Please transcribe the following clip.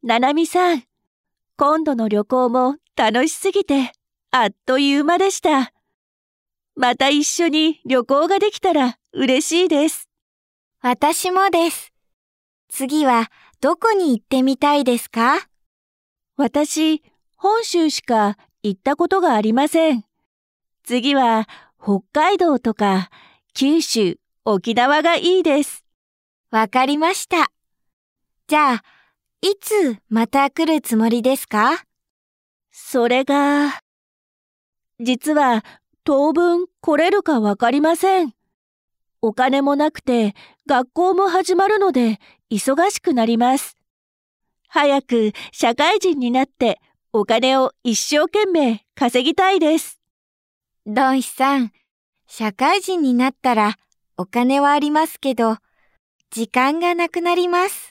ななみさん、今度の旅行も楽しすぎて、あっという間でした。また一緒に旅行ができたら嬉しいです。 私もです。次はどこに行ってみたいですか？ 私、本州しか行ったことがありません。次は北海道とか九州、沖縄がいいです。 わかりました。じゃあ、いつまた来るつもりですか？ それが、実は当分来れるかわかりません。お金もなくて学校も始まるので忙しくなります。早く社会人になってお金を一生懸命稼ぎたいです。 ドンヒさん、社会人になったらお金はありますけど、時間がなくなります。